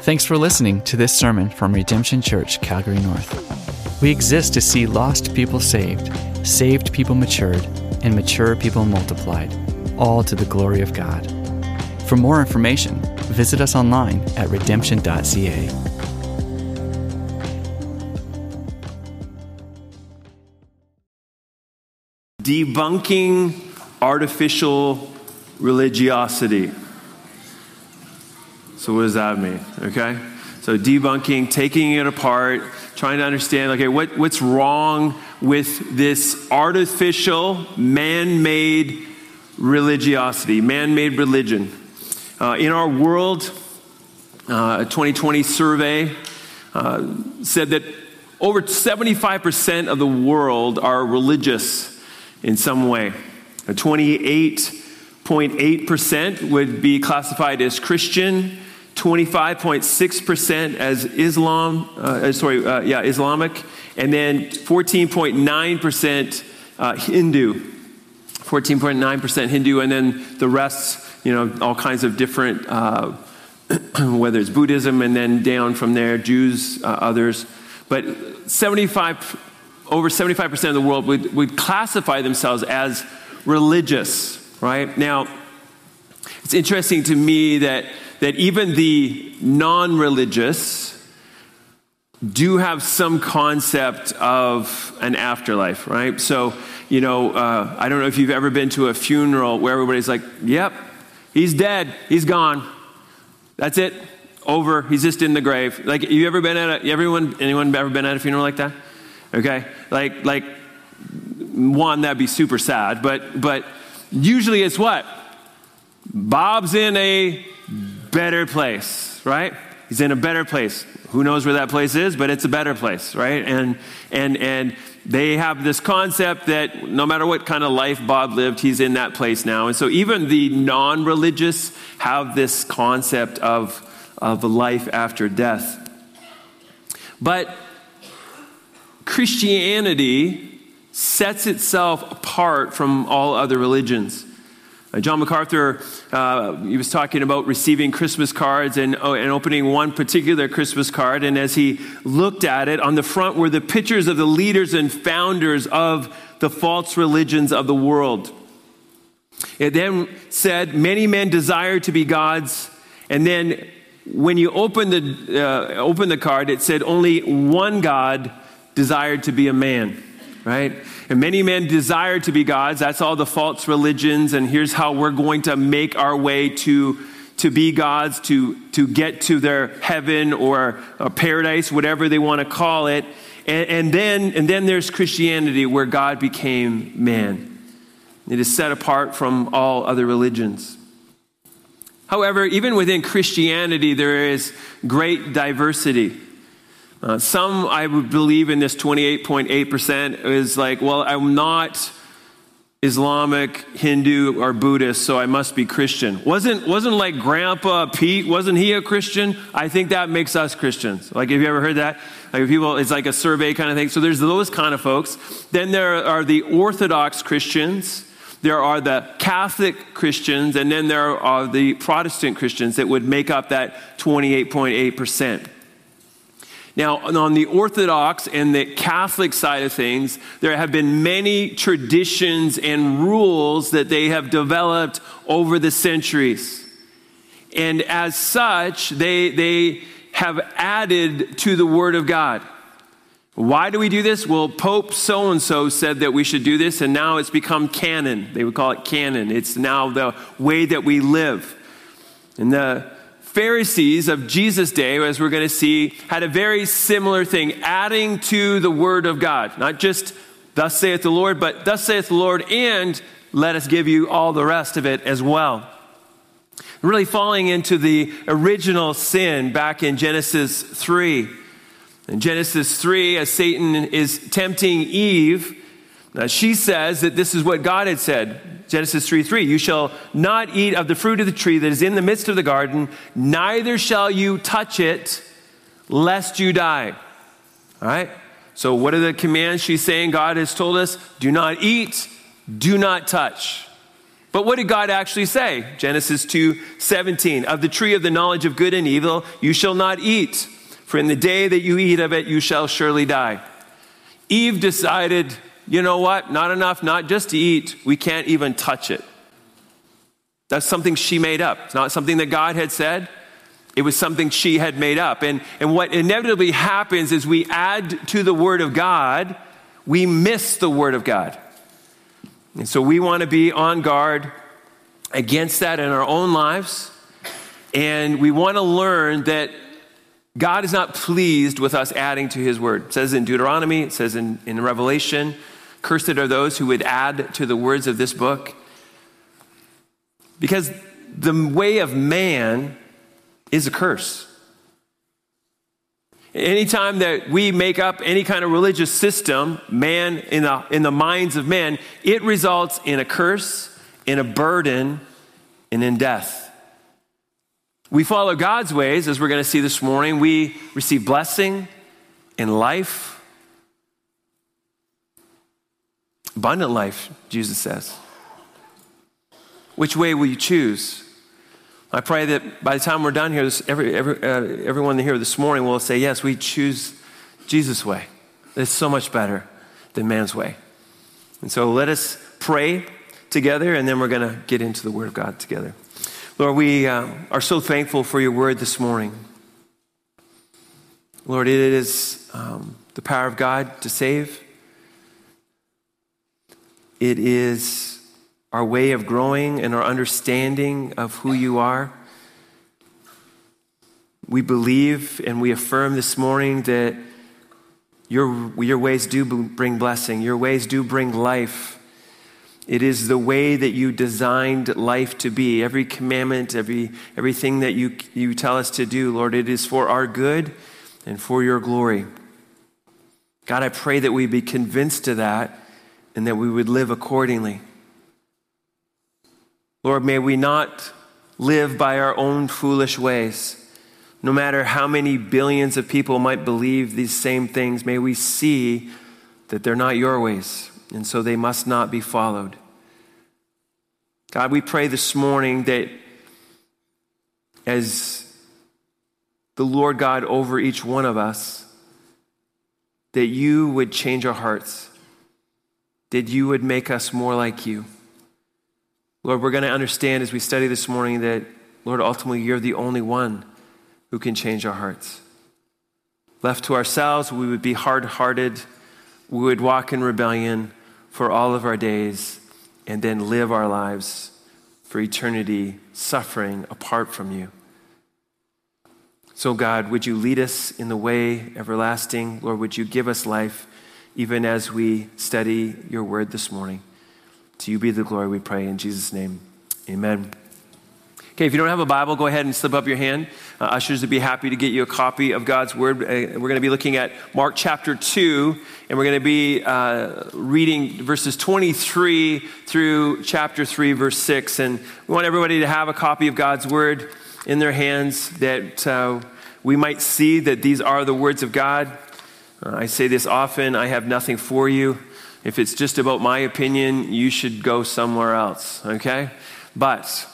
Thanks for listening to this sermon from Redemption Church, Calgary North. We exist to see lost people saved, saved people matured, and mature people multiplied, all to the glory of God. For more information, visit us online at redemption.ca. Debunking artificial religiosity. So what does that mean? Okay? So debunking, taking it apart, trying to understand, okay, what's wrong with this artificial, man-made religiosity, man-made religion. In our world, a 2020 survey said that over 75% of the world are religious in some way. 28.8% would be classified as Christian, 25.6% as Islamic, and then 14.9% Hindu. 14.9% Hindu, and then the rest, all kinds of different, whether it's Buddhism, and then down from there, Jews, others. But over 75% of the world would classify themselves as religious, right? Now, it's interesting to me that even the non-religious do have some concept of an afterlife, right? So, I don't know if you've ever been to a funeral where everybody's like, yep, he's dead, he's gone. That's it, over, he's just in the grave. Like, you ever been at anyone ever been at a funeral like that? Okay, like one, that'd be super sad, but usually it's what? Bob's in a better place, right? He's in a better place. Who knows where that place is, but it's a better place, right? And they have this concept that no matter what kind of life Bob lived, he's in that place now. And so even the non-religious have this concept of a life after death. But Christianity sets itself apart from all other religions. John MacArthur, he was talking about receiving Christmas cards and opening one particular Christmas card. And as he looked at it, on the front were the pictures of the leaders and founders of the false religions of the world. It then said, many men desire to be gods. And then when you open the card, it said only one God desired to be a man. Right? And many men desire to be gods. That's all the false religions. And here's how we're going to make our way to be gods, to get to their heaven or a paradise, whatever they want to call it. And then there's Christianity, where God became man. It is set apart from all other religions. However, even within Christianity, there is great diversity. Some, I would believe, in this 28.8% is like, well, I'm not Islamic, Hindu, or Buddhist, so I must be Christian. Wasn't like Grandpa Pete, wasn't he a Christian? I think that makes us Christians. Like, have you ever heard that? Like, people, it's like a survey kind of thing. So there's those kind of folks. Then there are the Orthodox Christians. There are the Catholic Christians, and then there are the Protestant Christians that would make up that 28.8%. Now, on the Orthodox and the Catholic side of things, there have been many traditions and rules that they have developed over the centuries. And as such, they have added to the Word of God. Why do we do this? Well, Pope so-and-so said that we should do this, and now it's become canon. They would call it canon. It's now the way that we live. And the Pharisees of Jesus' day, as we're going to see, had a very similar thing, adding to the Word of God. Not just, thus saith the Lord, but thus saith the Lord, and let us give you all the rest of it as well. Really falling into the original sin back in Genesis 3. In Genesis 3, as Satan is tempting Eve, she says that this is what God had said. Genesis 3:3, you shall not eat of the fruit of the tree that is in the midst of the garden, neither shall you touch it, lest you die. All right? So what are the commands she's saying God has told us? Do not eat, do not touch. But what did God actually say? Genesis 2:17, of the tree of the knowledge of good and evil you shall not eat, for in the day that you eat of it you shall surely die. Eve decided, you know what, not enough, not just to eat, we can't even touch it. That's something she made up. It's not something that God had said. It was something she had made up. And what inevitably happens is we add to the Word of God, we miss the Word of God. And so we want to be on guard against that in our own lives. And we want to learn that God is not pleased with us adding to his word. It says in Deuteronomy, it says in Revelation, cursed are those who would add to the words of this book. Because the way of man is a curse. Anytime that we make up any kind of religious system, man, in the minds of men, it results in a curse, in a burden, and in death. We follow God's ways, as we're going to see this morning. We receive blessing and life. Abundant life, Jesus says. Which way will you choose? I pray that by the time we're done here, everyone here this morning will say, yes, we choose Jesus' way. It's so much better than man's way. And so let us pray together, and then we're going to get into the Word of God together. Lord, we are so thankful for your word this morning. Lord, it is the power of God to save. It is our way of growing and our understanding of who you are. We believe and we affirm this morning that your ways do bring blessing. Your ways do bring life. It is the way that you designed life to be. Every commandment, everything that you tell us to do, Lord, it is for our good and for your glory. God, I pray that we be convinced of that and that we would live accordingly. Lord, may we not live by our own foolish ways. No matter how many billions of people might believe these same things, may we see that they're not your ways. And so they must not be followed. God, we pray this morning that as the Lord God over each one of us, that you would change our hearts, that you would make us more like you. Lord, we're going to understand as we study this morning that, Lord, ultimately you're the only one who can change our hearts. Left to ourselves, we would be hard-hearted, we would walk in rebellion for all of our days, and then live our lives for eternity, suffering apart from you. So God, would you lead us in the way everlasting? Lord, would you give us life even as we study your word this morning? To you be the glory, we pray in Jesus' name. Amen. Okay, if you don't have a Bible, go ahead and slip up your hand. Ushers would be happy to get you a copy of God's Word. We're going to be looking at Mark chapter 2, and we're going to be reading verses 23 through chapter 3, verse 6. And we want everybody to have a copy of God's Word in their hands, that we might see that these are the words of God. I say this often, I have nothing for you. If it's just about my opinion, you should go somewhere else, okay? But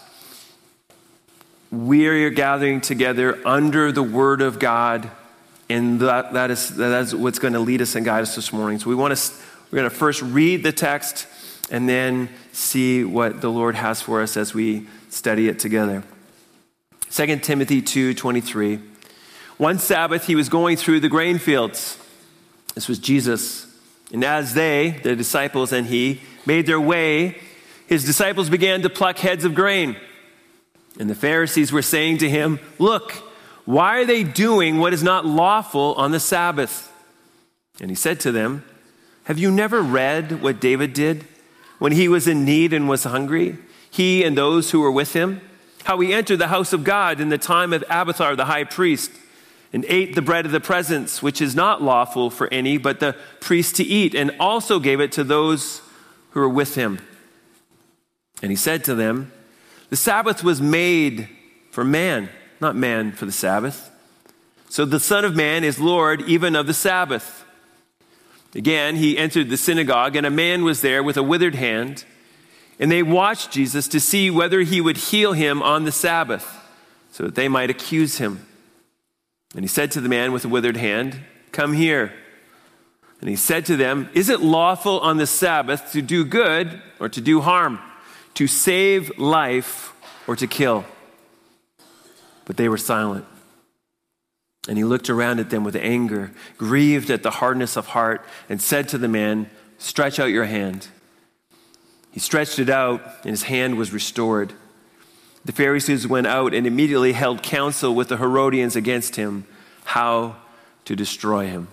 we are gathering together under the word of God, and that is what's going to lead us and guide us this morning. So we're going to first read the text and then see what the Lord has for us as we study it together. 2 Timothy 2:23. One Sabbath he was going through the grain fields. This was Jesus. And as they, the disciples and he, made their way, his disciples began to pluck heads of grain. And the Pharisees were saying to him, "Look, why are they doing what is not lawful on the Sabbath?" And he said to them, "Have you never read what David did when he was in need and was hungry, he and those who were with him? How he entered the house of God in the time of Abiathar the high priest and ate the bread of the presence, which is not lawful for any but the priest to eat, and also gave it to those who were with him." And he said to them, "The Sabbath was made for man, not man for the Sabbath. So the Son of Man is Lord even of the Sabbath." Again, he entered the synagogue, and a man was there with a withered hand. And they watched Jesus to see whether he would heal him on the Sabbath, so that they might accuse him. And he said to the man with the withered hand, "Come here." And he said to them, "Is it lawful on the Sabbath to do good or to do harm, to save life or to kill?" But they were silent. And he looked around at them with anger, grieved at the hardness of heart, and said to the man, "Stretch out your hand." He stretched it out, and his hand was restored. The Pharisees went out and immediately held counsel with the Herodians against him, how to destroy him.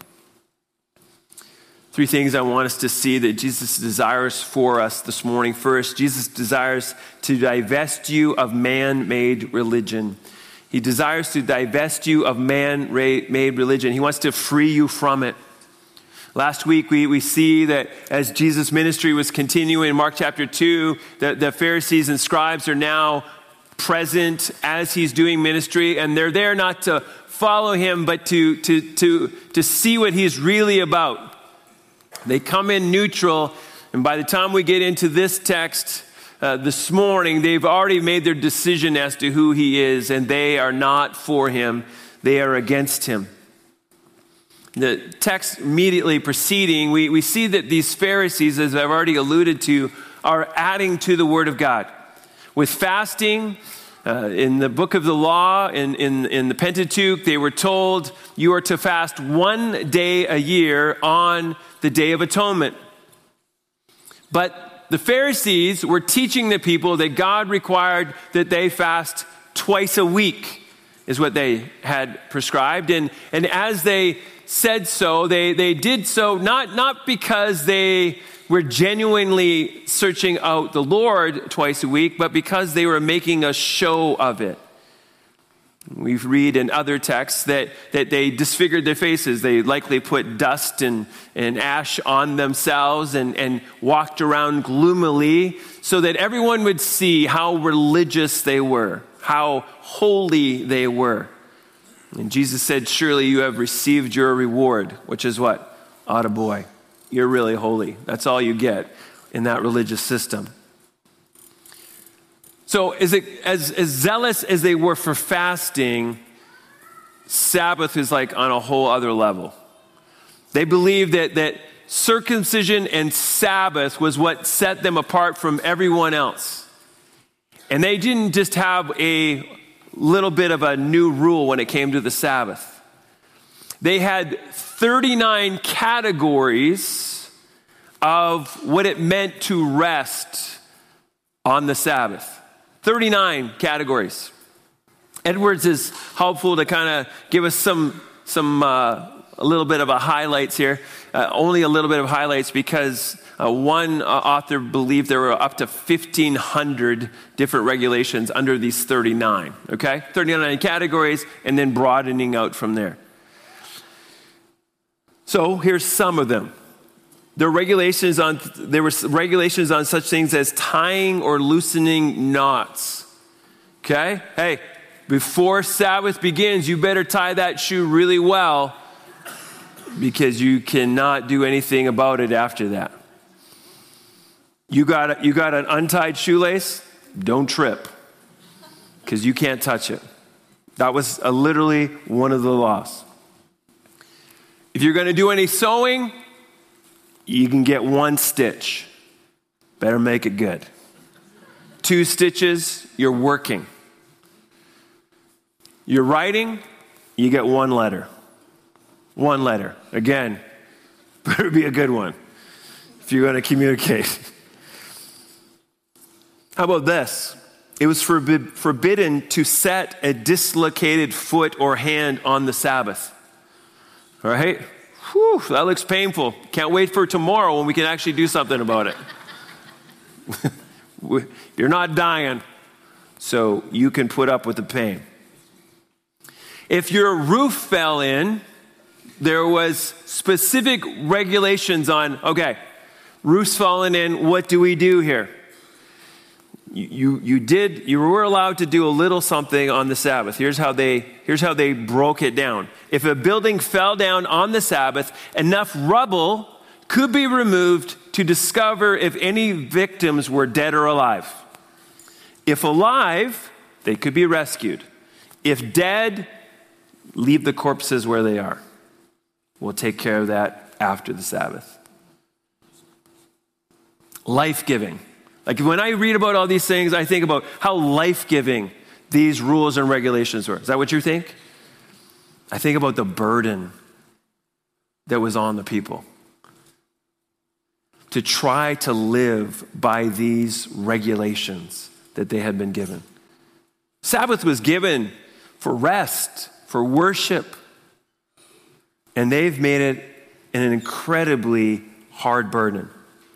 Three things I want us to see that Jesus desires for us this morning. First, Jesus desires to divest you of man-made religion. He desires to divest you of man-made religion. He wants to free you from it. Last week, we see that as Jesus' ministry was continuing in Mark chapter 2, the Pharisees and scribes are now present as he's doing ministry, and they're there not to follow him, but to see what he's really about. They come in neutral, and by the time we get into this text this morning, they've already made their decision as to who he is, and they are not for him. They are against him. The text immediately preceding, we see that these Pharisees, as I've already alluded to, are adding to the Word of God. With fasting, in the book of the law, in the Pentateuch, they were told you are to fast 1 day a year on the Day of Atonement. But the Pharisees were teaching the people that God required that they fast twice a week, is what they had prescribed. And as they said so, they did so not because they were genuinely searching out the Lord twice a week, but because they were making a show of it. We read in other texts that they disfigured their faces. They likely put dust and ash on themselves and walked around gloomily so that everyone would see how religious they were, how holy they were. And Jesus said, "Surely you have received your reward," which is what? Attaboy. You're really holy. That's all you get in that religious system. So as zealous as they were for fasting, Sabbath is like on a whole other level. They believed that circumcision and Sabbath was what set them apart from everyone else. And they didn't just have a little bit of a new rule when it came to the Sabbath. They had 39 categories of what it meant to rest on the Sabbath. 39 categories. Edwards is helpful to kind of give us a little bit of a highlights here. Only a little bit of highlights because one author believed there were up to 1,500 different regulations under these 39. Okay, 39 categories, and then broadening out from there. So here's some of them. There were regulations on such things as tying or loosening knots. Okay? Hey, before Sabbath begins, you better tie that shoe really well because you cannot do anything about it after that. You got an untied shoelace, don't trip because you can't touch it. That was literally one of the laws. If you're going to do any sewing, you can get 1 stitch. Better make it good. 2 stitches, you're working. You're writing, you get 1 letter. 1 letter. Again, better be a good one if you're going to communicate. How about this? It was forbidden to set a dislocated foot or hand on the Sabbath. All right? Whew, that looks painful. Can't wait for tomorrow when we can actually do something about it. You're not dying, so you can put up with the pain. If your roof fell in, there was specific regulations on, okay, roof's falling in, what do we do here? You were allowed to do a little something on the Sabbath. Here's how they broke it down. If a building fell down on the Sabbath, enough rubble could be removed to discover if any victims were dead or alive. If alive, they could be rescued. If dead, leave the corpses where they are. We'll take care of that after the Sabbath. Life-giving. Like when I read about all these things, I think about how life-giving these rules and regulations were. Is that what you think? I think about the burden that was on the people to try to live by these regulations that they had been given. Sabbath was given for rest, for worship, and they've made it an incredibly hard burden.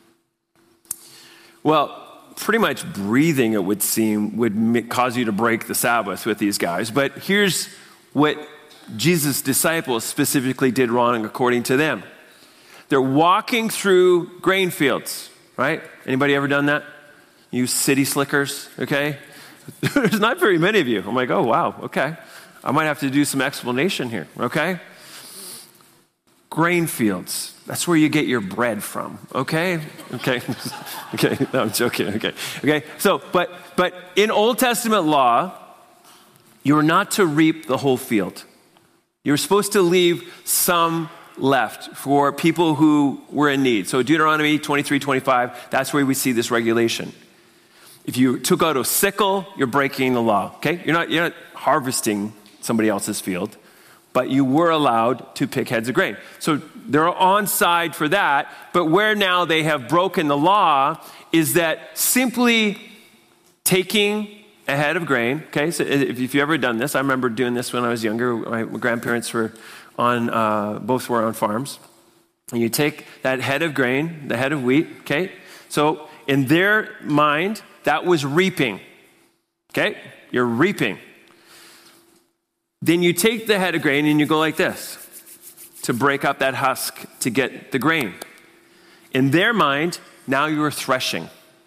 Well, pretty much breathing, it would seem, would cause you to break the Sabbath with these guys. But here's what Jesus' disciples specifically did wrong according to them. They're walking through grain fields, right? Anybody ever done that? You city slickers, okay? There's not very many of you. I'm like, oh, wow, okay. I might have to do some explanation here, okay? Grain fields. That's where you get your bread from, okay? Okay. Okay, no, I'm joking, okay. Okay, so, but in Old Testament law, you were not to reap the whole field. You were supposed to leave some left for people who were in need. So Deuteronomy 23:25, that's where we see this regulation. If you took out a sickle, you're breaking the law, okay? You're not harvesting somebody else's field, but you were allowed to pick heads of grain. So they're on side for that, but where now they have broken the law is that simply taking a head of grain, okay? So if you've ever done this, I remember doing this when I was younger. My grandparents were both were on farms. And you take that head of grain, the head of wheat, okay? So in their mind, that was reaping, okay? You're reaping. Then you take the head of grain and you go like this to break up that husk to get the grain. In their mind, now you're threshing.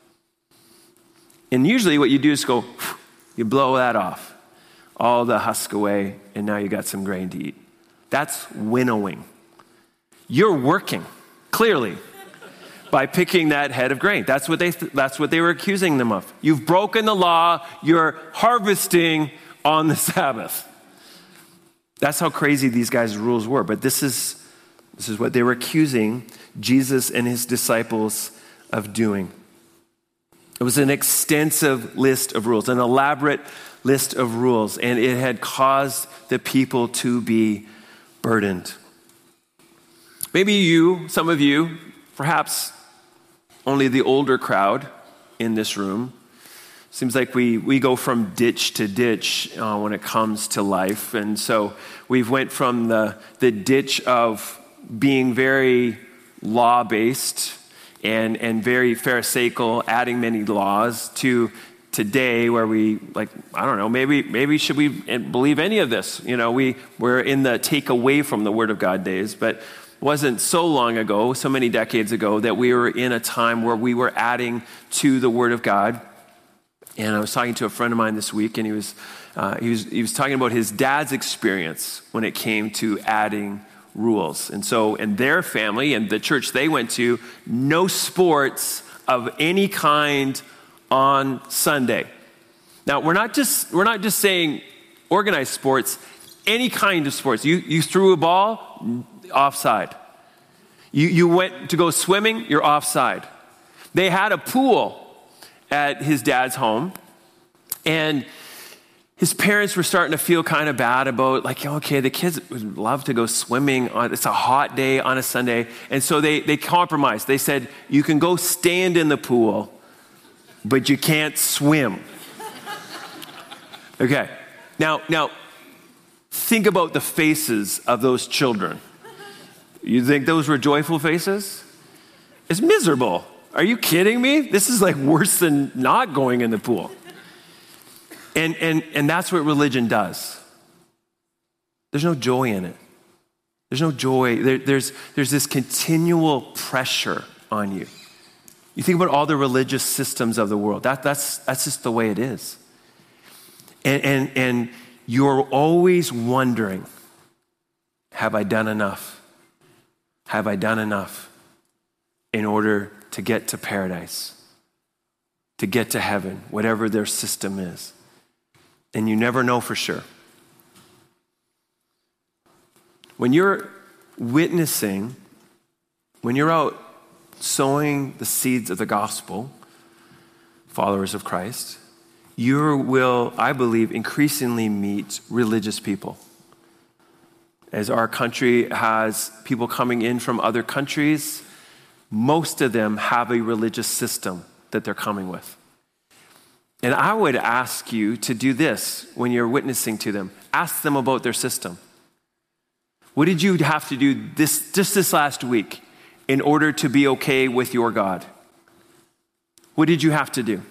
And usually what you do is go, you blow that off, all the husk away, and now you got some grain to eat. That's winnowing. You're working, clearly, by picking that head of grain. That's what they were accusing them of. You've broken the law. You're harvesting on the Sabbath. That's how crazy these guys' rules were. But this is what they were accusing Jesus and his disciples of doing. It was an extensive list of rules, an elaborate list of rules, and it had caused the people to be burdened. Maybe some of you, perhaps only the older crowd in this room, seems like we go from ditch to ditch when it comes to life. And so we've went from the ditch of being very law-based and very pharisaical, adding many laws, to today where we, like, I don't know, maybe should we believe any of this? You know, we're in the take away from the Word of God days, but wasn't so long ago, so many decades ago, that we were in a time where we were adding to the Word of God. And I was talking to a friend of mine this week, and he was talking about his dad's experience when it came to adding rules. And so in their family and the church they went to, no sports of any kind on Sunday. Now, we're not just saying organized sports, any kind of sports. You threw a ball, offside. You went to go swimming, you're offside. They had a pool at his dad's home, and his parents were starting to feel kind of bad about, like, okay, the kids would love to go swimming. It's a hot day on a Sunday. And so they compromised. They said, you can go stand in the pool, but you can't swim. Okay. Now, think about the faces of those children. You think those were joyful faces? It's miserable. Are you kidding me? This is like worse than not going in the pool. And that's what religion does. There's no joy in it. There's no joy. There's this continual pressure on you. You think about all the religious systems of the world. That's just the way it is. And you're always wondering, have I done enough? Have I done enough? in order to get to paradise, to get to heaven, whatever their system is. And you never know for sure. When you're witnessing, when you're out sowing the seeds of the gospel, followers of Christ, you will, I believe, increasingly meet religious people. As our country has people coming in from other countries, most of them have a religious system that they're coming with. And I would ask you to do this when you're witnessing to them. Ask them about their system. What did you have to do this last week in order to be okay with your God? What did you have to do?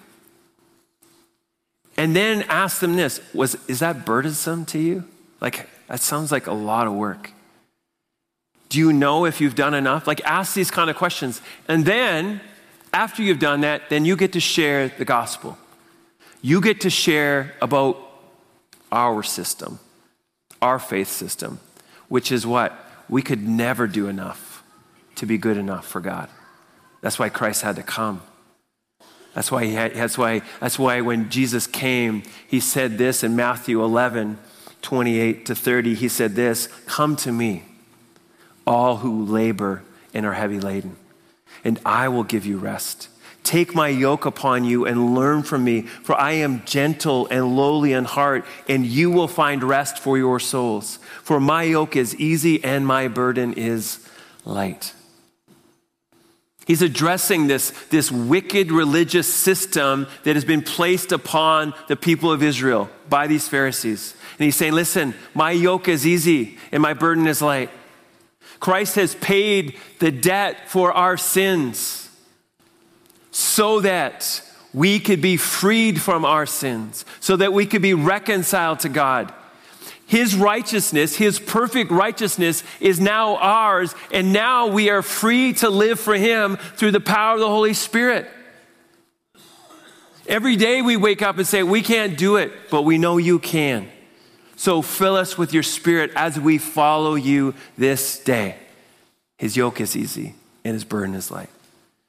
And then ask them this, is that burdensome to you? Like, that sounds like a lot of work. Do you know if you've done enough? Like, ask these kind of questions. And then, after you've done that, then you get to share the gospel. You get to share about our system, our faith system, which is what? We could never do enough to be good enough for God. That's why Christ had to come. That's why when Jesus came, he said this in Matthew 11:28-30. He said this, "Come to me, all who labor and are heavy laden, and I will give you rest. Take my yoke upon you and learn from me, for I am gentle and lowly in heart, and you will find rest for your souls. For my yoke is easy and my burden is light." He's addressing this wicked religious system that has been placed upon the people of Israel by these Pharisees. And he's saying, listen, my yoke is easy and my burden is light. Christ has paid the debt for our sins so that we could be freed from our sins, so that we could be reconciled to God. His righteousness, his perfect righteousness is now ours, and now we are free to live for him through the power of the Holy Spirit. Every day we wake up and say, we can't do it, but we know you can. So fill us with your Spirit as we follow you this day. His yoke is easy and his burden is light.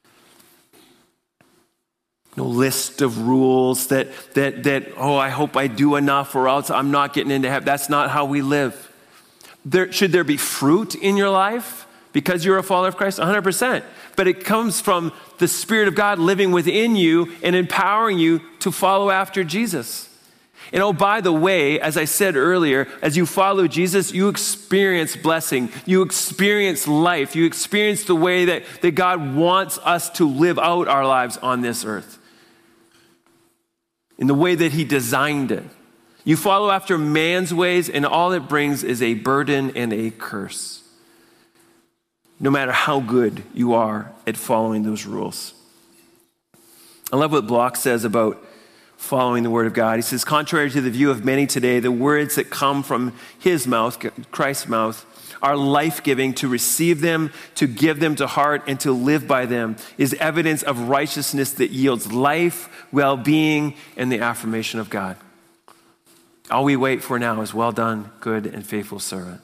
No list of rules that I hope I do enough or else I'm not getting into heaven. That's not how we live. Should there be fruit in your life because you're a follower of Christ? 100%. But it comes from the Spirit of God living within you and empowering you to follow after Jesus. And oh, by the way, as I said earlier, as you follow Jesus, you experience blessing. You experience life. You experience the way that God wants us to live out our lives on this earth, in the way that he designed it. You follow after man's ways, and all it brings is a burden and a curse, no matter how good you are at following those rules. I love what Block says about following the word of God. He says, contrary to the view of many today, the words that come from his mouth, Christ's mouth, are life-giving. To receive them, to give them to heart, and to live by them is evidence of righteousness that yields life, well-being, and the affirmation of God. All we wait for now is well done, good and faithful servant.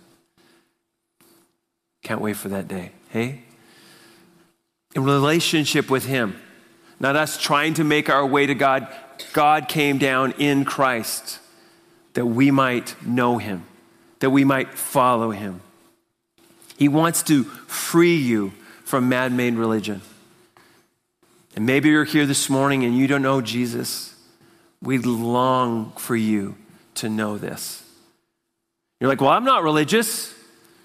Can't wait for that day. Hey? In relationship with him, not us trying to make our way to God. God came down in Christ that we might know him, that we might follow him. He wants to free you from man-made religion. And maybe you're here this morning and you don't know Jesus. We long for you to know this. You're like, well, I'm not religious.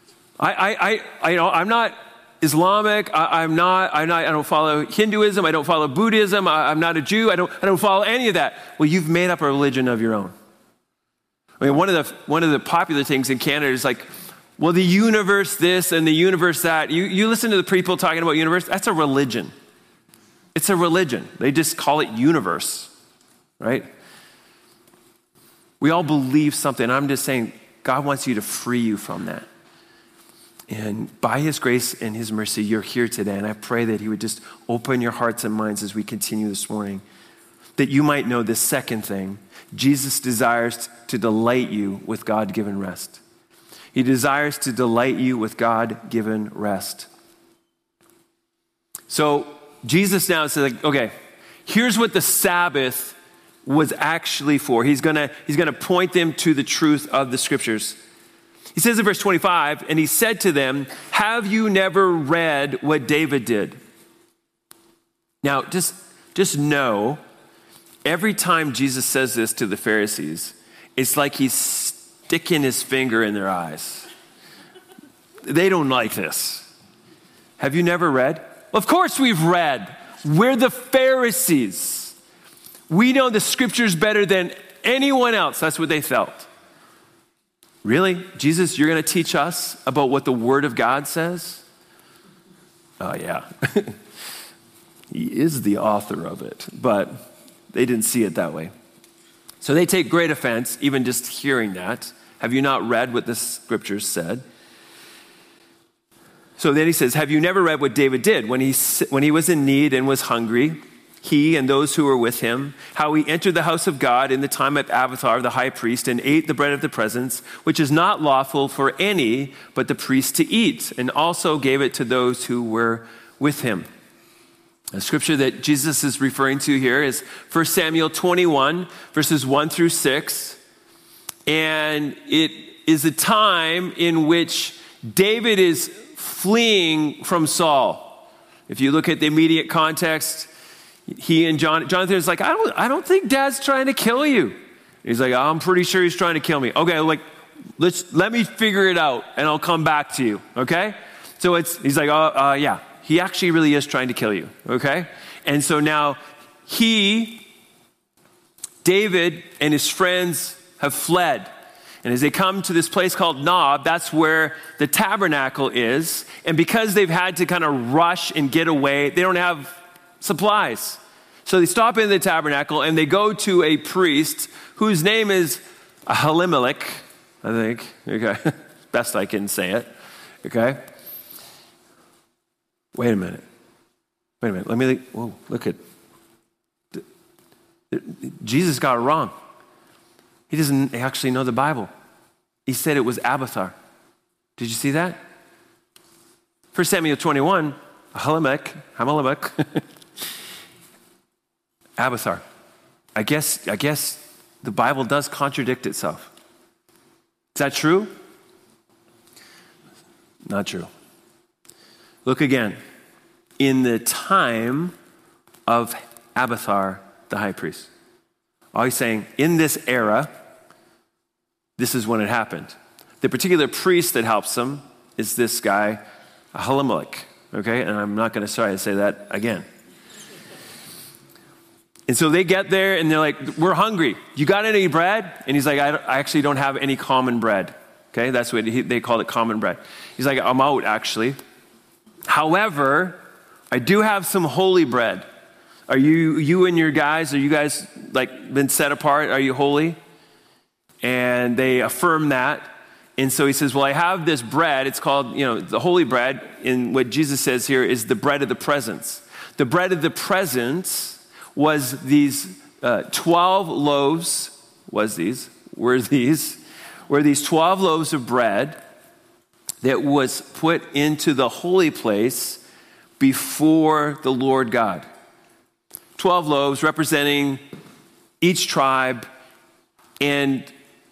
I'm not Islamic. I don't follow Hinduism. I don't follow Buddhism. I'm not a Jew. I don't follow any of that. Well, you've made up a religion of your own. I mean, one of the popular things in Canada is like, well, the universe this and the universe that. You listen to the people talking about universe, that's a religion. It's a religion. They just call it universe, right? We all believe something. I'm just saying God wants you to free you from that. And by his grace and his mercy, you're here today. And I pray that he would just open your hearts and minds as we continue this morning, that you might know this second thing. Jesus desires to delight you with God-given rest. He desires to delight you with God-given rest. So Jesus now says, like, okay, here's what the Sabbath was actually for. He's gonna point them to the truth of the scriptures. He says in verse 25, and he said to them, have you never read what David did? Now, just know, every time Jesus says this to the Pharisees, it's like he's sticking his finger in their eyes. They don't like this. Have you never read? Of course we've read. We're the Pharisees. We know the scriptures better than anyone else. That's what they felt. Really? Jesus, you're going to teach us about what the Word of God says? Oh, yeah. He is the author of it, but they didn't see it that way. So they take great offense, even just hearing that. Have you not read what the scriptures said? So then he says, have you never read what David did when he was in need and was hungry, he and those who were with him, how he entered the house of God in the time of Abiathar the high priest and ate the bread of the presence, which is not lawful for any but the priest to eat, and also gave it to those who were with him. The scripture that Jesus is referring to here is 1 Samuel 21, verses 1 through 6. And it is a time in which David is fleeing from Saul. If you look at the immediate context, he and Jonathan is like, I don't think Dad's trying to kill you. He's like, I'm pretty sure he's trying to kill me. Okay, like, let me figure it out and I'll come back to you, okay? So he's like, yeah, he actually really is trying to kill you, okay? And so now David and his friends have fled. And as they come to this place called Nob, that's where the tabernacle is. And because they've had to kind of rush and get away, they don't have supplies. So they stop in the tabernacle and they go to a priest whose name is Ahimelech, I think. Okay, best I can say it. Okay. Wait a minute. Let me, whoa, look at, Jesus got it wrong. He doesn't actually know the Bible. He said it was Abiathar. Did you see that? 1 Samuel 21, Ahimelech, Abiathar. I guess the Bible does contradict itself. Is that true? Not true. Look again. In the time of Abiathar, the high priest. Always saying, in this era, this is when it happened. The particular priest that helps them is this guy, Ahimelech. Okay, and I'm not going to say that again. And so they get there and they're like, we're hungry. You got any bread? And he's like, I actually don't have any common bread. Okay, that's what they called it, common bread. He's like, I'm out actually. However, I do have some holy bread. Are you and your guys, are you guys like been set apart? Are you holy? And they affirm that. And so he says, well, I have this bread. It's called, the holy bread. And what Jesus says here is the bread of the presence. The bread of the presence was these 12 loaves, were these 12 loaves of bread that was put into the holy place before the Lord God. 12 loaves representing each tribe and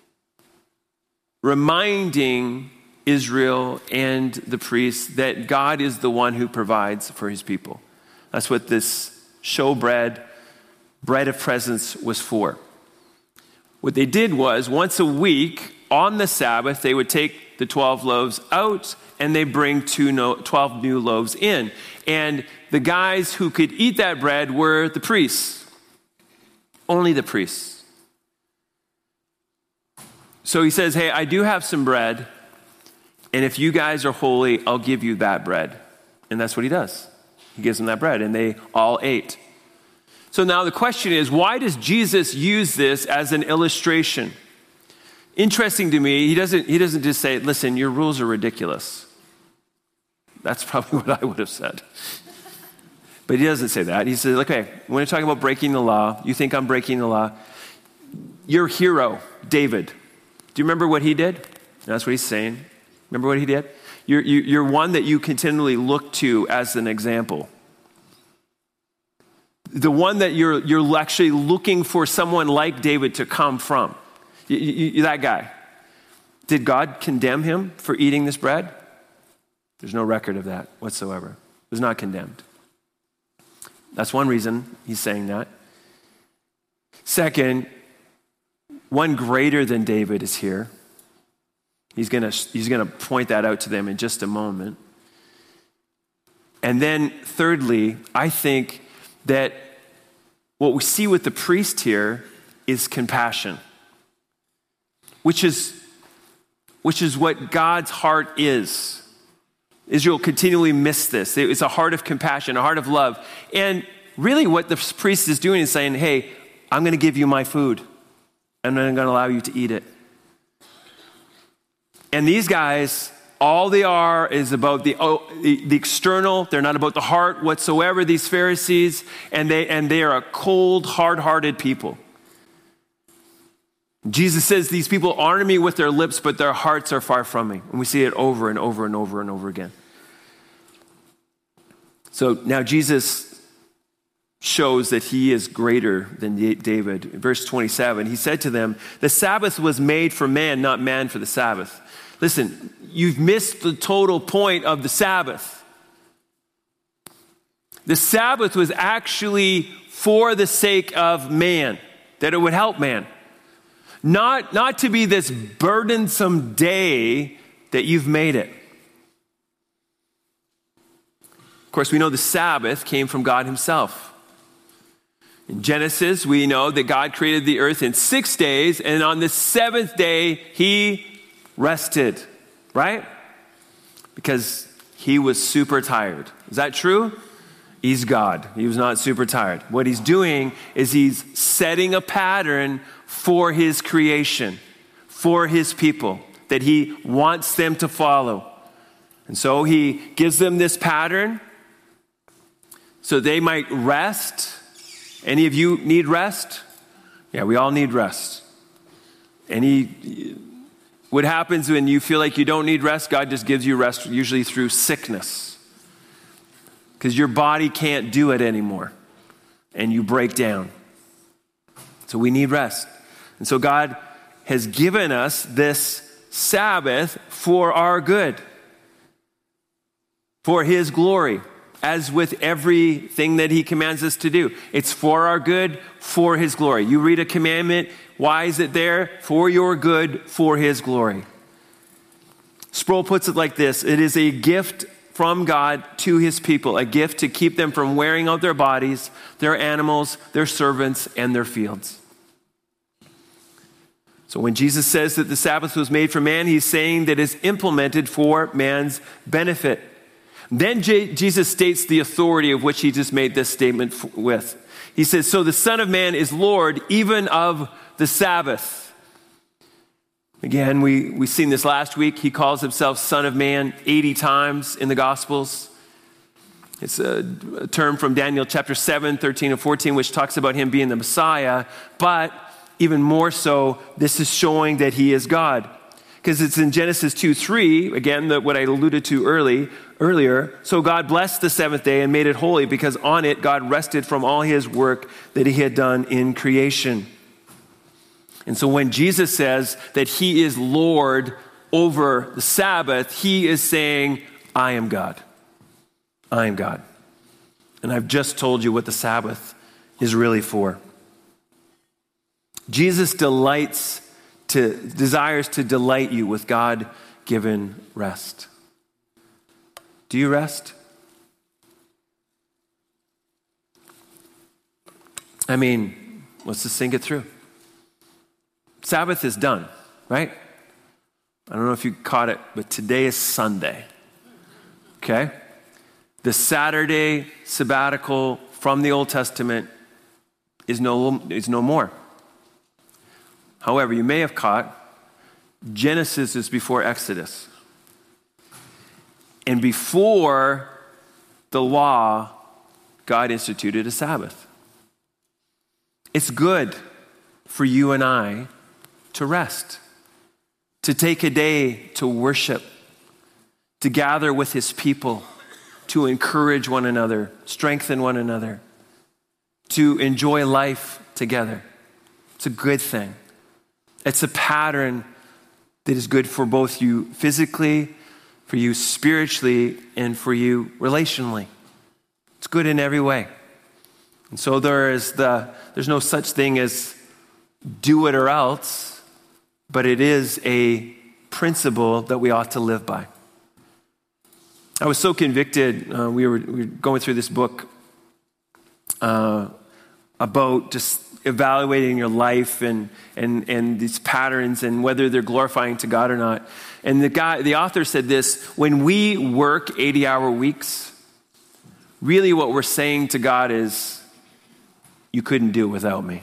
reminding Israel and the priests that God is the one who provides for his people. That's what this showbread, bread of presence was for. What they did was once a week on the Sabbath, they would take the 12 loaves out and they bring 12 new loaves in. And the guys who could eat that bread were the priests. Only the priests. So he says, hey, I do have some bread, and if you guys are holy, I'll give you that bread. And that's what he does. He gives them that bread, and they all ate. So now the question is, why does Jesus use this as an illustration? Interesting to me, he doesn't just say, listen, your rules are ridiculous. That's probably what I would have said. But he doesn't say that. He says, okay, when you're talking about breaking the law, you think I'm breaking the law. Your hero, David, do you remember what he did? That's what he's saying. Remember what he did? You're one that you continually look to as an example. the one that you're actually looking for someone like David to come from. That guy. Did God condemn him for eating this bread? There's no record of that whatsoever. He was not condemned. That's one reason he's saying that. Second, one greater than David is here. He's gonna point that out to them in just a moment. And then thirdly, I think that what we see with the priest here is compassion, which is what God's heart is. Israel continually missed this. It's a heart of compassion, a heart of love. And really what the priest is doing is saying, hey, I'm going to give you my food, and I'm going to allow you to eat it. And these guys, all they are is about the external. They're not about the heart whatsoever, these Pharisees, and they are a cold, hard-hearted people. Jesus says these people honor me with their lips, but their hearts are far from me. And we see it over and over and over and over again. So now Jesus shows that he is greater than David. In verse 27, he said to them, the Sabbath was made for man, not man for the Sabbath. Listen, you've missed the total point of the Sabbath. The Sabbath was actually for the sake of man, that it would help man. Not to be this burdensome day that you've made it. Of course, we know the Sabbath came from God himself. In Genesis, we know that God created the earth in 6 days, and on the seventh day, he rested, right? Because he was super tired. Is that true? He's God. He was not super tired. What he's doing is he's setting a pattern for his creation, for his people, that he wants them to follow. And so he gives them this pattern so they might rest. Any of you need rest? Yeah, we all need rest. What happens when you feel like you don't need rest? God just gives you rest, usually through sickness. Because your body can't do it anymore. And you break down. So we need rest. And so God has given us this Sabbath for our good. For his glory. As with everything that he commands us to do. It's for our good, for his glory. You read a commandment, why is it there? For your good, for his glory. Sproul puts it like this: it is a gift from God to his people, a gift to keep them from wearing out their bodies, their animals, their servants, and their fields. So when Jesus says that the Sabbath was made for man, he's saying that it's implemented for man's benefit. Then Jesus states the authority of which he just made this statement with. He says, so the Son of Man is Lord even of the Sabbath. Again, we've seen this last week. He calls himself Son of Man 80 times in the Gospels. It's a term from Daniel chapter 7, 13 and 14, which talks about him being the Messiah. But even more so, this is showing that he is God. Because it's in Genesis 2:3, again, what I alluded to earlier. So God blessed the seventh day and made it holy, because on it God rested from all his work that he had done in creation. And so when Jesus says that he is Lord over the Sabbath, he is saying, I am God. I am God. And I've just told you what the Sabbath is really for. Jesus desires to delight you with God-given rest. Do you rest? I mean, let's just think it through. Sabbath is done, right? I don't know if you caught it, but today is Sunday. Okay? The Saturday sabbatical from the Old Testament is no more. However, you may have caught, Genesis is before Exodus. And before the law, God instituted a Sabbath. It's good for you and I to rest, to take a day to worship, to gather with his people, to encourage one another, strengthen one another. to enjoy life together. It's a good thing. It's a pattern that is good for both you physically, for you spiritually, and for you relationally. It's good in every way. And so there's no such thing as do it or else, but it is a principle that we ought to live by. I was so convicted. We were going through this book about just evaluating your life and these patterns and whether they're glorifying to God or not. And the author said this: when we work 80-hour weeks, really what we're saying to God is, you couldn't do it without me.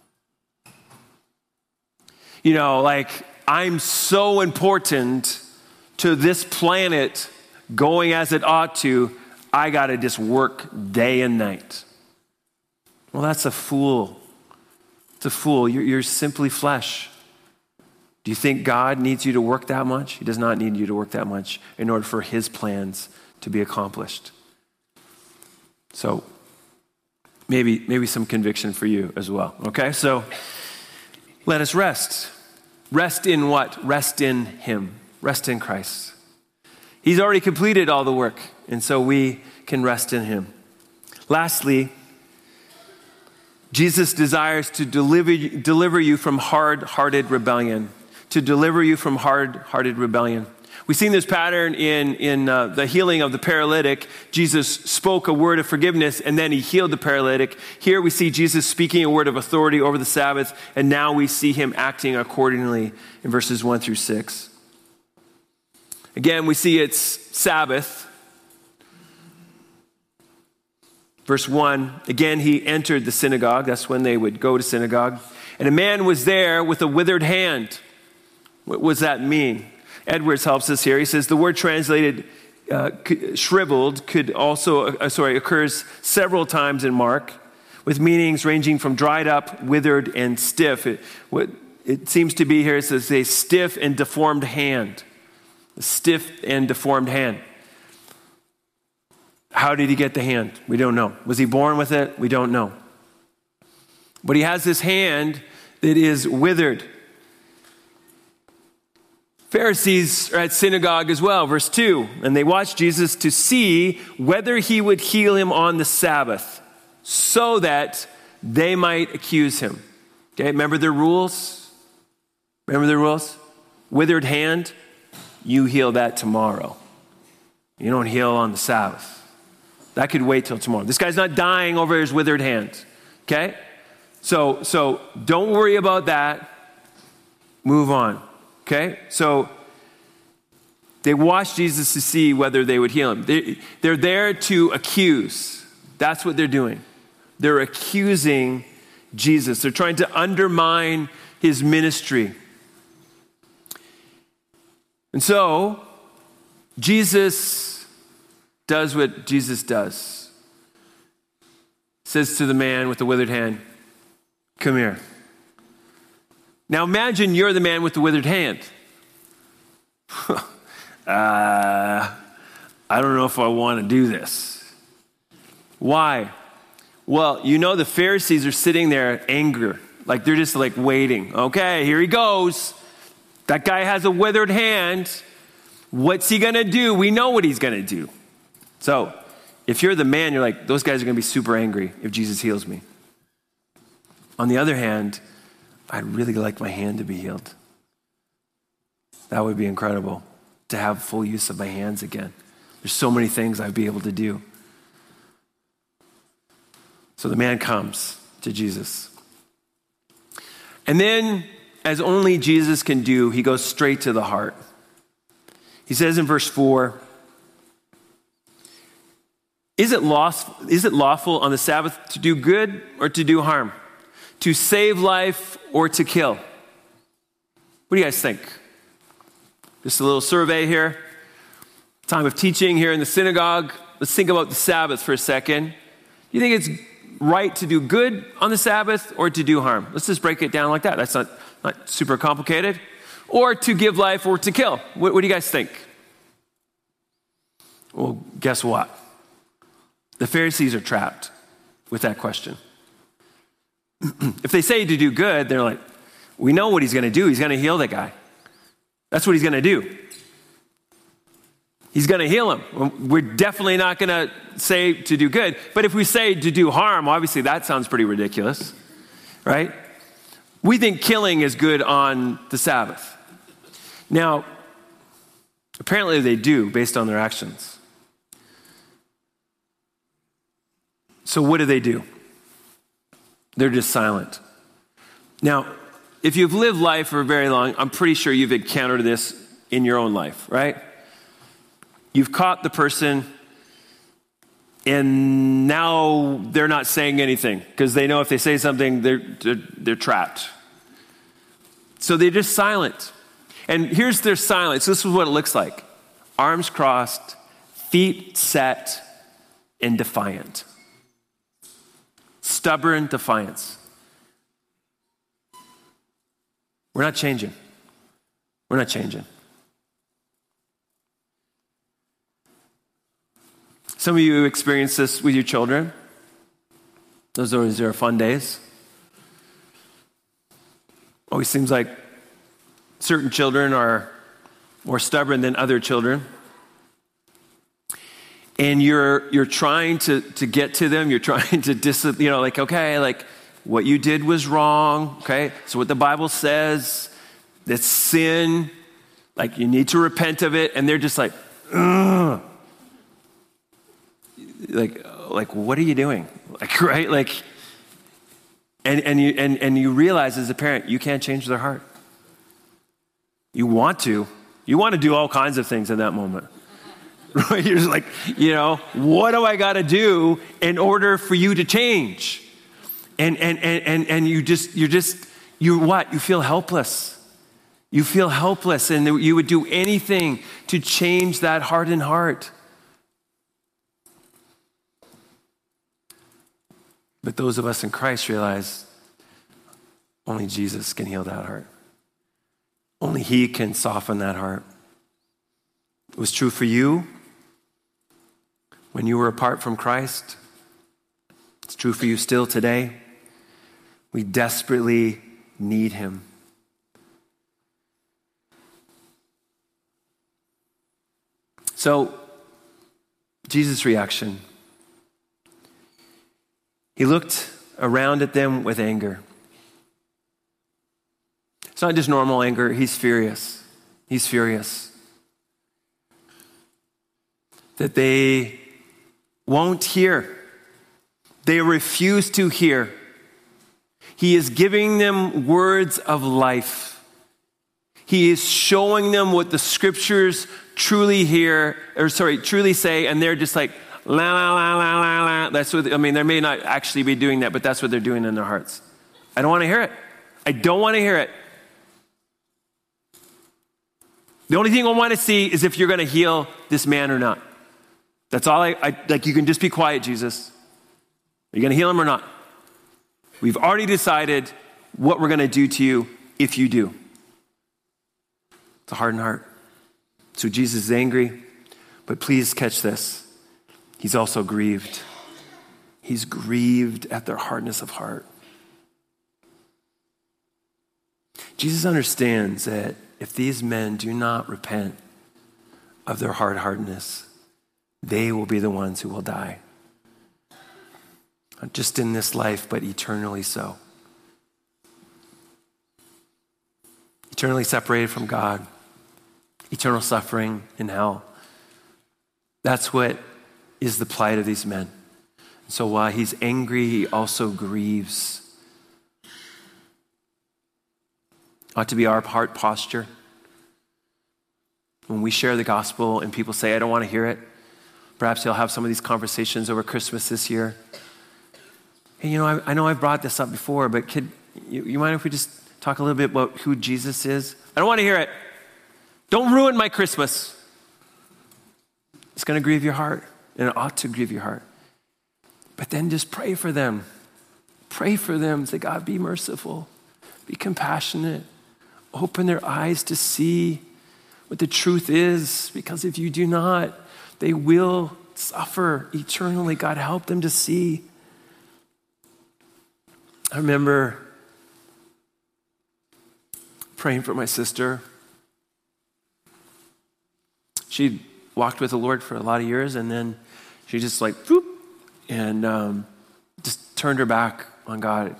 You know, like, I'm so important to this planet going as it ought to, I got to just work day and night. Well, that's a fool. It's a fool. You're simply flesh. Do you think God needs you to work that much? He does not need you to work that much in order for his plans to be accomplished. So maybe some conviction for you as well. Okay, so let us rest. Rest in what? Rest in him. Rest in Christ. He's already completed all the work, and so we can rest in him. Lastly, Jesus desires to deliver you from hard-hearted rebellion. To deliver you from hard-hearted rebellion. We've seen this pattern in the healing of the paralytic. Jesus spoke a word of forgiveness, and then he healed the paralytic. Here we see Jesus speaking a word of authority over the Sabbath, and now we see him acting accordingly in verses 1 through 6. Again, we see it's Sabbath. Verse 1, again, he entered the synagogue. That's when they would go to synagogue. And a man was there with a withered hand. What does that mean? Edwards helps us here. He says the word translated shriveled could also, occurs several times in Mark, with meanings ranging from dried up, withered, and stiff. What it seems to be here, it says a stiff and deformed hand. A stiff and deformed hand. How did he get the hand? We don't know. Was he born with it? We don't know. But he has this hand that is withered. Pharisees are at synagogue as well, verse 2. And they watched Jesus to see whether he would heal him on the Sabbath, so that they might accuse him. Okay, remember their rules? Remember the rules? Withered hand, you heal that tomorrow. You don't heal on the Sabbath. That could wait till tomorrow. This guy's not dying over his withered hand. Okay? So don't worry about that. Move on. Okay? So they watched Jesus to see whether they would heal him. They're there to accuse. That's what they're doing. They're accusing Jesus. They're trying to undermine his ministry. And so Jesus does what Jesus does. Says to the man with the withered hand, come here. Now imagine you're the man with the withered hand. I don't know if I want to do this. Why? Well, you know the Pharisees are sitting there angry. Like they're just like waiting. Okay, here he goes. That guy has a withered hand. What's he going to do? We know what he's going to do. So if you're the man, you're like, those guys are going to be super angry if Jesus heals me. On the other hand, I'd really like my hand to be healed. That would be incredible, to have full use of my hands again. There's so many things I'd be able to do. So the man comes to Jesus. And then, as only Jesus can do, he goes straight to the heart. He says in verse 4, is it lawful on the Sabbath to do good or to do harm? To save life or to kill? What do you guys think? Just a little survey here. Time of teaching here in the synagogue. Let's think about the Sabbath for a second. Do you think it's right to do good on the Sabbath or to do harm? Let's just break it down like that. That's not super complicated. Or to give life or to kill. What do you guys think? Well, guess what? The Pharisees are trapped with that question. If they say to do good, they're like, we know what he's going to do. He's going to heal that guy. That's what he's going to do. He's going to heal him. We're definitely not going to say to do good. But if we say to do harm, obviously that sounds pretty ridiculous, right? We think killing is good on the Sabbath. Now, apparently they do based on their actions. So what do? They're just silent. Now, if you've lived life for very long, I'm pretty sure you've encountered this in your own life, right? You've caught the person and now they're not saying anything because they know if they say something, they're trapped. So they're just silent. And here's their silence. This is what it looks like. Arms crossed, feet set, and defiant. Stubborn defiance. We're not changing. We're not changing. Some of you experience this with your children. Those are fun days. Always seems like certain children are more stubborn than other children. And you're trying to get to them. You're trying to okay, what you did was wrong. Okay, so what the Bible says, that's sin. Like you need to repent of it. And they're just like, ugh. Like what are you doing? Right? And you realize as a parent, you can't change their heart. You want to do all kinds of things in that moment. Right? You're just like, what do I got to do in order for you to change? And you feel helpless. You feel helpless, and you would do anything to change that hardened heart. But those of us in Christ realize only Jesus can heal that heart. Only he can soften that heart. It was true for you when you were apart from Christ. It's true for you still today. We desperately need him. So, Jesus' reaction. He looked around at them with anger. It's not just normal anger. He's furious. He's furious that they won't hear. They refuse to hear. He is giving them words of life. He is showing them what the scriptures truly say, and they're just like, la, la, la, la, la, la. That's what, they may not actually be doing that, but that's what they're doing in their hearts. I don't want to hear it. I don't want to hear it. The only thing I want to see is if you're going to heal this man or not. That's all you can just be quiet, Jesus. Are you going to heal him or not? We've already decided what we're going to do to you if you do. It's a hardened heart. So Jesus is angry, but please catch this. He's also grieved. He's grieved at their hardness of heart. Jesus understands that if these men do not repent of their hardness, they will be the ones who will die. Not just in this life, but eternally so. Eternally separated from God. Eternal suffering in hell. That's what is the plight of these men. So while he's angry, he also grieves. Ought to be our heart posture. When we share the gospel and people say, I don't want to hear it, perhaps you'll have some of these conversations over Christmas this year. Hey, I know I've brought this up before, but you mind if we just talk a little bit about who Jesus is? I don't want to hear it. Don't ruin my Christmas. It's going to grieve your heart, and it ought to grieve your heart. But then just pray for them. Pray for them. Say, God, be merciful. Be compassionate. Open their eyes to see what the truth is, because if you do not, they will suffer eternally. God, help them to see. I remember praying for my sister. She walked with the Lord for a lot of years, and then she just like, whoop, and just turned her back on God.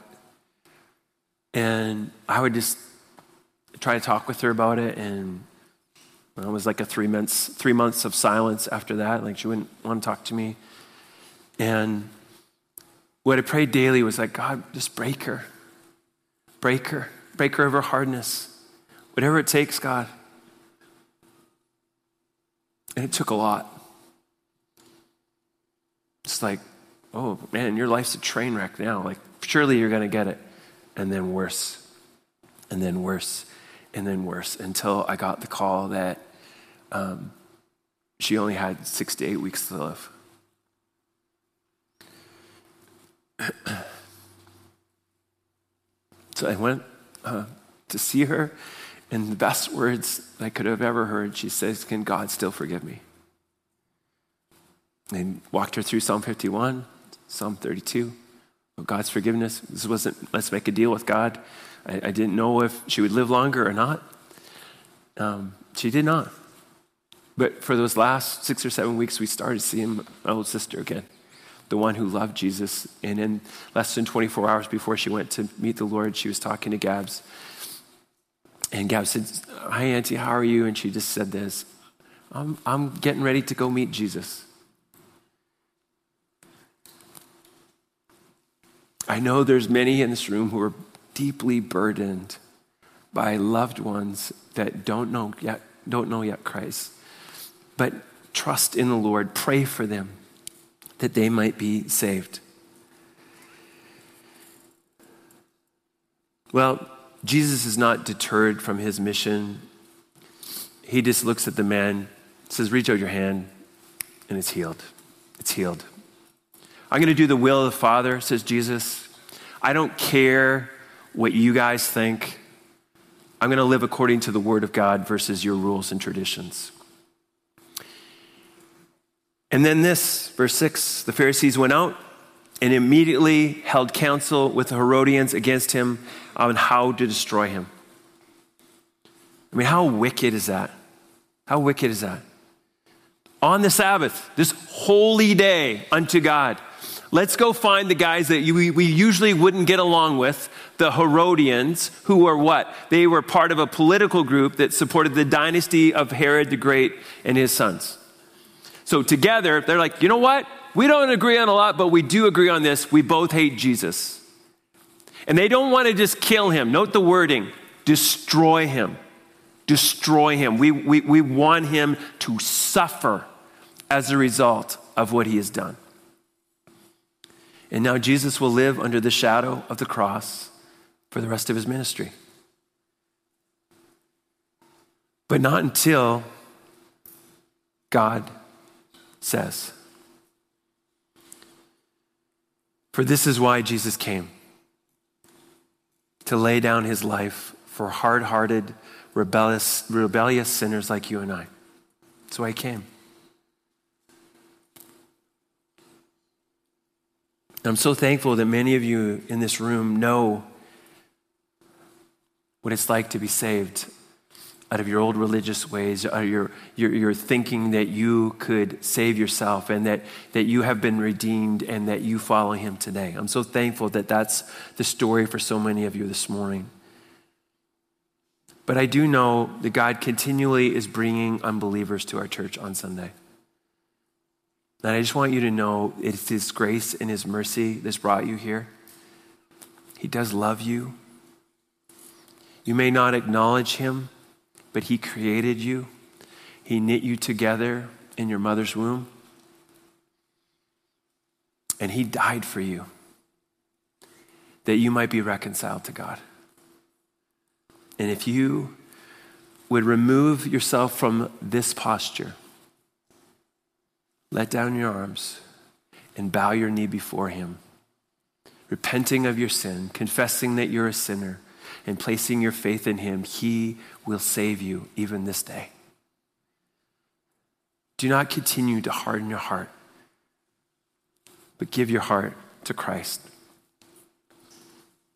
And I would just try to talk with her about it, and it was like a 3 months of silence after that. Like she wouldn't want to talk to me. And what I prayed daily was like, God, just break her of her hardness, whatever it takes, God. And it took a lot. It's like, oh man, your life's a train wreck now. Like surely you're going to get it. And then worse, and then worse, and then worse, until I got the call that she only had 6 to 8 weeks to live. So I went to see her, and the best words I could have ever heard, she says, "Can God still forgive me?" And walked her through Psalm 51, Psalm 32, of God's forgiveness. This wasn't, let's make a deal with God. I didn't know if she would live longer or not. She did not. But for those last 6 or 7 weeks, we started seeing my old sister again, the one who loved Jesus. And in less than 24 hours before she went to meet the Lord, she was talking to Gabs. And Gabs said, "Hi, Auntie, how are you?" And she just said this, I'm getting ready to go meet Jesus. I know there's many in this room who are deeply burdened by loved ones that don't know yet Christ. But trust in the Lord. Pray for them that they might be saved. Well, Jesus is not deterred from his mission. He just looks at the man, says, "Reach out your hand," and it's healed. It's healed. I'm going to do the will of the Father, says Jesus. I don't care what you guys think. I'm going to live according to the word of God versus your rules and traditions. And then this, verse 6, the Pharisees went out and immediately held counsel with the Herodians against him on how to destroy him. I mean, how wicked is that? How wicked is that? On the Sabbath, this holy day unto God, let's go find the guys that we usually wouldn't get along with, the Herodians, who are what? They were part of a political group that supported the dynasty of Herod the Great and his sons. So together, they're like, you know what? We don't agree on a lot, but we do agree on this. We both hate Jesus. And they don't want to just kill him. Note the wording, destroy him. Destroy him. We want him to suffer as a result of what he has done. And now Jesus will live under the shadow of the cross for the rest of his ministry. But not until God says. For this is why Jesus came, to lay down his life for hard-hearted, rebellious sinners like you and I. That's why he came. I'm so thankful that many of you in this room know what it's like to be saved out of your old religious ways, out of your thinking that you could save yourself and that you have been redeemed and that you follow him today. I'm so thankful that that's the story for so many of you this morning. But I do know that God continually is bringing unbelievers to our church on Sunday. And I just want you to know it's his grace and his mercy that's brought you here. He does love you. You may not acknowledge him, but he created you. He knit you together in your mother's womb. And he died for you, that you might be reconciled to God. And if you would remove yourself from this posture, let down your arms and bow your knee before him, repenting of your sin, confessing that you're a sinner, and placing your faith in him, he will save you even this day. Do not continue to harden your heart, but give your heart to Christ.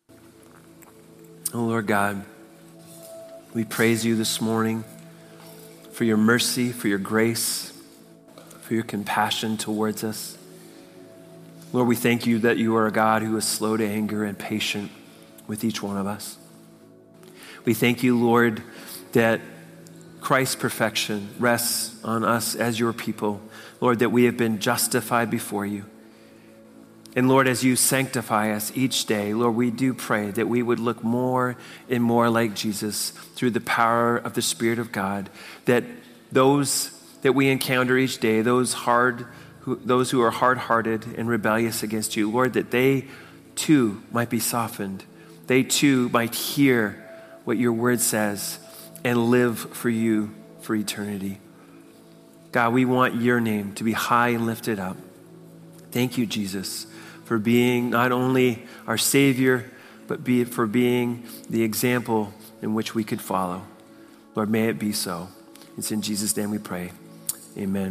Oh, Lord God, we praise you this morning for your mercy, for your grace, for your compassion towards us. Lord, we thank you that you are a God who is slow to anger and patient with each one of us. We thank you, Lord, that Christ's perfection rests on us as your people. Lord, that we have been justified before you. And Lord, as you sanctify us each day, Lord, we do pray that we would look more and more like Jesus through the power of the Spirit of God, that those that we encounter each day, those who are hard-hearted and rebellious against you, Lord, that they too might be softened. They too might hear what your word says and live for you for eternity. God, we want your name to be high and lifted up. Thank you, Jesus, for being not only our Savior, but for being the example in which we could follow. Lord, may it be so. It's in Jesus' name we pray. Amen.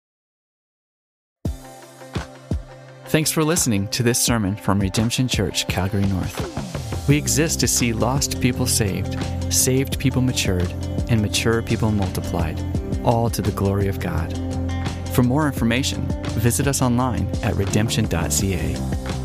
Thanks for listening to this sermon from Redemption Church, Calgary North. We exist to see lost people saved, saved people matured, and mature people multiplied, all to the glory of God. For more information, visit us online at redemption.ca.